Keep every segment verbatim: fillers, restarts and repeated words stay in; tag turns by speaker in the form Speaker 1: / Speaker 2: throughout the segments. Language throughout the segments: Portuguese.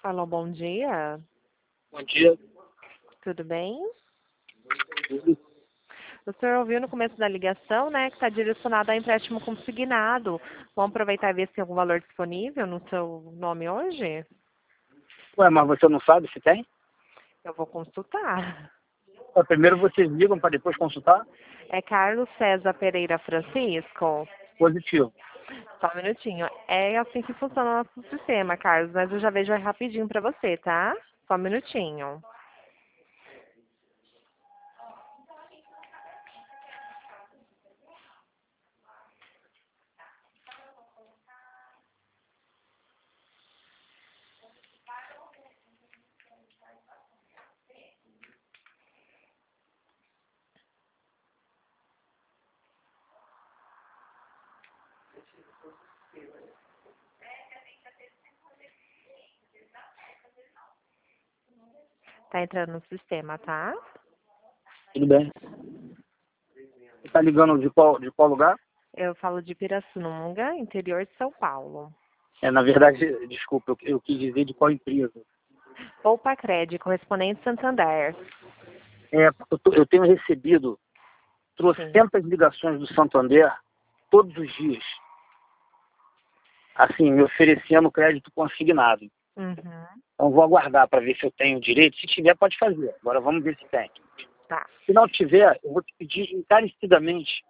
Speaker 1: Alô, bom dia.
Speaker 2: Bom dia.
Speaker 1: Tudo bem? O senhor ouviu no começo da ligação, né, que está direcionado a empréstimo consignado. Vamos aproveitar e ver se tem algum valor disponível no seu nome hoje?
Speaker 2: Ué, mas você não sabe se tem?
Speaker 1: Eu vou consultar.
Speaker 2: Ué, primeiro vocês ligam para depois consultar?
Speaker 1: É Carlos César Pereira Francisco?
Speaker 2: Positivo.
Speaker 1: Só um minutinho. É assim que funciona o nosso sistema, Carlos, mas eu já vejo aí rapidinho para você, tá? Só um minutinho. Tá entrando no sistema, tá?
Speaker 2: Tudo bem. Você está ligando de qual, de qual lugar?
Speaker 1: Eu falo de Pirassununga, interior de São Paulo.
Speaker 2: É, na verdade, desculpa, eu, eu quis dizer de qual empresa.
Speaker 1: Poupa Cred, correspondente Santander.
Speaker 2: É, porque eu, tô- eu tenho recebido
Speaker 1: Sim.
Speaker 2: trocentas ligações do Santander todos os dias, assim, me oferecendo crédito consignado.
Speaker 1: Uhum.
Speaker 2: Então vou aguardar para ver se eu tenho direito. Se tiver, pode fazer. Agora vamos ver se tem.
Speaker 1: Tá.
Speaker 2: Se não tiver, eu vou te pedir encarecidamente,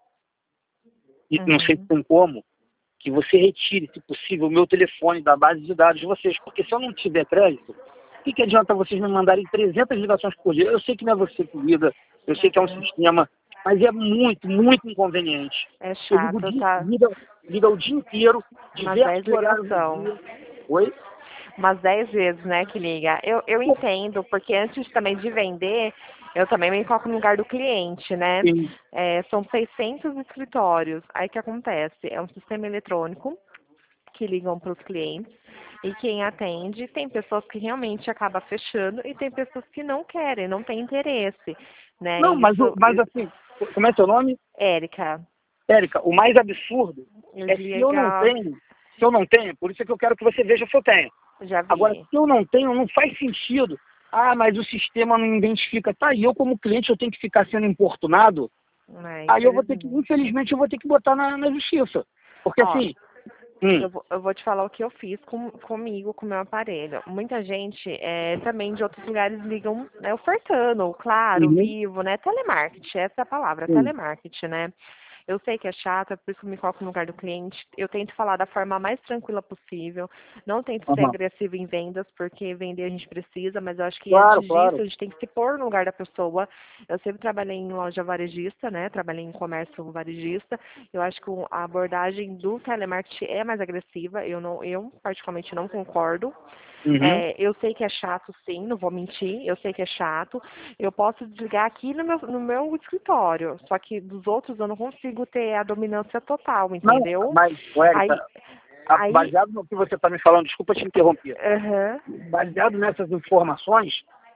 Speaker 2: e não sei se
Speaker 1: Uhum.
Speaker 2: tem como, que você retire, se possível, o meu telefone da base de dados de vocês. Porque se eu não tiver crédito, o que, que adianta vocês me mandarem trezentas ligações por dia? Eu sei que não é você que liga, eu sei que é um
Speaker 1: Uhum.
Speaker 2: sistema, mas é muito, muito inconveniente.
Speaker 1: É
Speaker 2: Eu ligo, o
Speaker 1: chato,
Speaker 2: dia-
Speaker 1: tá?
Speaker 2: liga, liga o dia inteiro,
Speaker 1: Umas dez
Speaker 2: diversos horários do
Speaker 1: ligação.
Speaker 2: dia. Oi?
Speaker 1: Umas dez vezes, né, que liga. Eu, eu entendo, porque antes também de vender, eu também me coloco no lugar do cliente, né?
Speaker 2: Sim.
Speaker 1: É, são seiscentos escritórios. Aí o que acontece? É um sistema eletrônico que ligam para os clientes e quem atende tem pessoas que realmente acabam fechando e tem pessoas que não querem, não têm interesse, né?
Speaker 2: Não, mas, o-
Speaker 1: Isso,
Speaker 2: mas
Speaker 1: isso
Speaker 2: assim, como é seu nome?
Speaker 1: Érica,
Speaker 2: Érica, o mais absurdo
Speaker 1: eu
Speaker 2: é se eu não
Speaker 1: ligar,
Speaker 2: tenho, se eu não tenho, por isso é que eu quero que você veja se eu tenho.
Speaker 1: já
Speaker 2: Agora,
Speaker 1: vi.
Speaker 2: se eu não tenho, não faz sentido. Ah, mas o sistema não identifica. Tá, e eu como cliente eu tenho que ficar sendo importunado.
Speaker 1: Né,
Speaker 2: Aí eu vou ter que,
Speaker 1: infelizmente.
Speaker 2: infelizmente, eu vou ter que botar na, na justiça. Porque
Speaker 1: Ó,
Speaker 2: assim, hum,
Speaker 1: eu vou, eu vou te falar o que eu fiz com, comigo, com o meu aparelho. Muita gente é, também de outros lugares ligam, né, ofertando, claro,
Speaker 2: uhum,
Speaker 1: vivo, né? Telemarketing, essa é a palavra,
Speaker 2: sim,
Speaker 1: telemarketing, né? Eu sei que é chato, é por isso que eu me coloco no lugar do cliente. Eu tento falar da forma mais tranquila possível. Não tento ser
Speaker 2: aham.
Speaker 1: agressiva em vendas, porque vender a gente precisa, mas eu acho que
Speaker 2: Claro,
Speaker 1: antes disso
Speaker 2: claro.
Speaker 1: a gente tem que se pôr no lugar da pessoa. Eu sempre trabalhei em loja varejista, né? Trabalhei em comércio varejista. Eu acho que a abordagem do telemarketing é mais agressiva. Eu não, eu particularmente não concordo.
Speaker 2: Uhum.
Speaker 1: É, eu sei que é chato, sim, não vou mentir, eu sei que é chato. Eu posso desligar aqui no meu, no meu escritório, só que dos outros eu não consigo ter a dominância total,
Speaker 2: Não,
Speaker 1: entendeu?
Speaker 2: mas, ô,
Speaker 1: Aí,
Speaker 2: Érica, a-
Speaker 1: aí,
Speaker 2: baseado no que você está me falando, desculpa te interromper,
Speaker 1: aham,
Speaker 2: baseado nessas informações,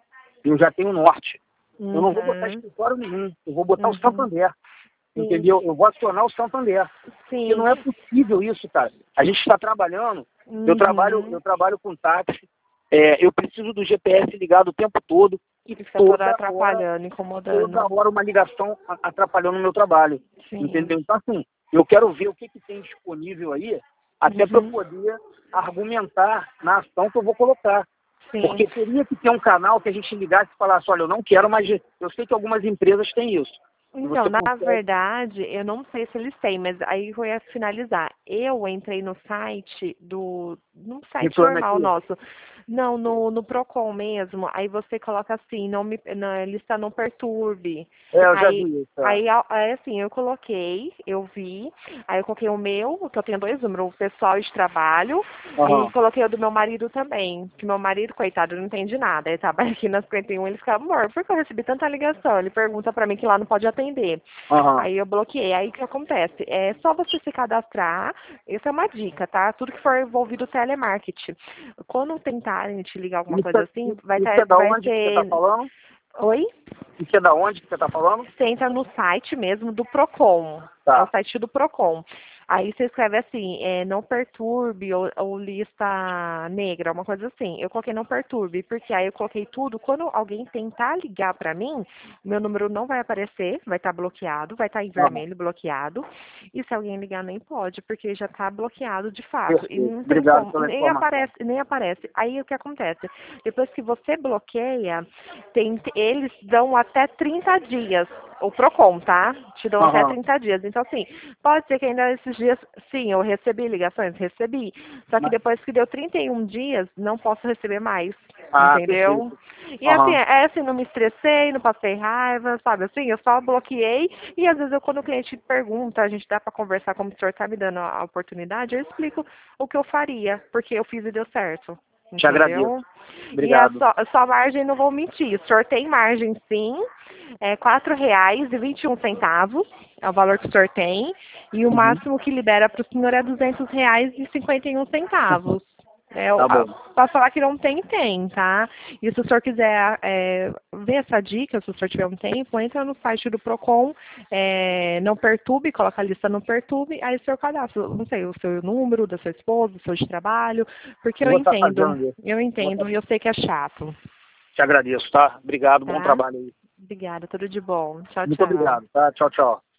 Speaker 2: eu já tenho norte. Eu não vou botar
Speaker 1: uhum,
Speaker 2: escritório nenhum, eu vou botar o
Speaker 1: uhum,
Speaker 2: Santander,
Speaker 1: sim,
Speaker 2: entendeu? Eu vou acionar o Santander, porque
Speaker 1: sim,
Speaker 2: não é possível isso, cara. A gente está trabalhando, eu trabalho, eu
Speaker 1: uhum,
Speaker 2: trabalho com táxi, é, eu preciso do G P S ligado o tempo todo, e
Speaker 1: que fica toda
Speaker 2: toda hora,
Speaker 1: atrapalhando,
Speaker 2: toda
Speaker 1: incomodando,
Speaker 2: hora uma ligação a- atrapalhando o meu trabalho,
Speaker 1: sim,
Speaker 2: entendeu? Então, assim, eu quero ver o que, que tem disponível aí, até para eu
Speaker 1: uhum,
Speaker 2: poder argumentar na ação que eu vou colocar.
Speaker 1: sim.
Speaker 2: Porque teria que ter um canal que a gente ligasse e falasse, olha, eu não quero, mas eu sei que algumas empresas têm isso. E
Speaker 1: Então,
Speaker 2: você
Speaker 1: na
Speaker 2: consegue.
Speaker 1: verdade, eu não sei se eles têm, mas aí eu ia finalizar. Eu entrei no site do, num site
Speaker 2: Reclame
Speaker 1: normal
Speaker 2: aqui.
Speaker 1: nosso. Não, no, no Procon mesmo. Aí você coloca assim, não me, na lista não perturbe.
Speaker 2: É, eu já
Speaker 1: Aí,
Speaker 2: vi isso. É.
Speaker 1: aí, a- aí assim, eu coloquei, eu vi, aí eu coloquei o meu, que eu tenho dois números, o pessoal e de trabalho, e
Speaker 2: Aham,
Speaker 1: coloquei o do meu marido também, que meu marido, coitado, não entende nada. Ele trabalha aqui na cinquenta e um, ele fica, amor, por que eu recebi tanta ligação? Ele pergunta pra mim que lá não pode atender.
Speaker 2: aham.
Speaker 1: Aí eu bloqueei. Aí o que acontece? É só você se cadastrar, essa é uma dica, tá? Tudo que for envolvido telemarketing. Quando tentarem te ligar alguma
Speaker 2: Isso,
Speaker 1: coisa
Speaker 2: é-
Speaker 1: assim, vai,
Speaker 2: isso
Speaker 1: ter,
Speaker 2: é da
Speaker 1: vai
Speaker 2: onde que você está
Speaker 1: ser.
Speaker 2: falando?
Speaker 1: Oi?
Speaker 2: Isso é da onde que você está falando?
Speaker 1: Você entra no site mesmo do Procon. É o
Speaker 2: Tá.
Speaker 1: site do Procon. Aí você escreve assim, é, não perturbe ou, ou lista negra, uma coisa assim. Eu coloquei não perturbe, porque aí eu coloquei tudo. Quando alguém tentar ligar para mim, meu número não vai aparecer, vai estar bloqueado, vai estar em
Speaker 2: Aham.
Speaker 1: vermelho, bloqueado. E se alguém ligar, nem pode, porque já está bloqueado de fato. E
Speaker 2: Perfeito.
Speaker 1: não tem
Speaker 2: Obrigado
Speaker 1: como,
Speaker 2: pela
Speaker 1: nem
Speaker 2: informação.
Speaker 1: aparece, nem aparece. Aí o que acontece? Depois que você bloqueia, tem, eles dão até trinta dias. O Procon, tá? Te dão até
Speaker 2: Aham.
Speaker 1: trinta dias. Então, assim, pode ser que ainda esses dias, sim, eu recebi ligações, recebi. Só que
Speaker 2: Mas-
Speaker 1: depois que deu trinta e um dias, não posso receber mais.
Speaker 2: Ah,
Speaker 1: Entendeu?
Speaker 2: perfeito.
Speaker 1: E assim,
Speaker 2: Aham.
Speaker 1: é assim, não me estressei, não passei raiva, sabe? Assim, eu só bloqueei. E às vezes, eu, quando o cliente pergunta, a gente dá pra conversar como o senhor tá me dando a a oportunidade, eu explico o que eu faria, porque eu fiz e deu certo.
Speaker 2: Te agradeço.
Speaker 1: Entendeu? E a
Speaker 2: Obrigado.
Speaker 1: sua, a sua margem, não vou mentir, o senhor tem margem sim, é quatro reais e vinte e um centavos, é o valor que o senhor tem, e o
Speaker 2: Uhum.
Speaker 1: máximo que libera para o senhor é duzentos reais e cinquenta e um centavos. É,
Speaker 2: Tá bom.
Speaker 1: para falar que não tem, tem, tá? E se o senhor quiser é, ver essa dica, se o senhor tiver um tempo, entra no site do Procon, é, não perturbe, coloca a lista não perturbe, aí o senhor cadastra, não sei, o seu número, da sua esposa, o seu de trabalho, porque eu
Speaker 2: Vou estar
Speaker 1: entendo,
Speaker 2: fazendo isso.
Speaker 1: eu
Speaker 2: Vou estar...
Speaker 1: entendo e eu sei que é chato,
Speaker 2: Te agradeço, tá? Obrigado. Bom
Speaker 1: tá?
Speaker 2: trabalho aí.
Speaker 1: Obrigada, tudo de bom. Tchau,
Speaker 2: Muito
Speaker 1: tchau.
Speaker 2: obrigado, tá? Tchau, tchau.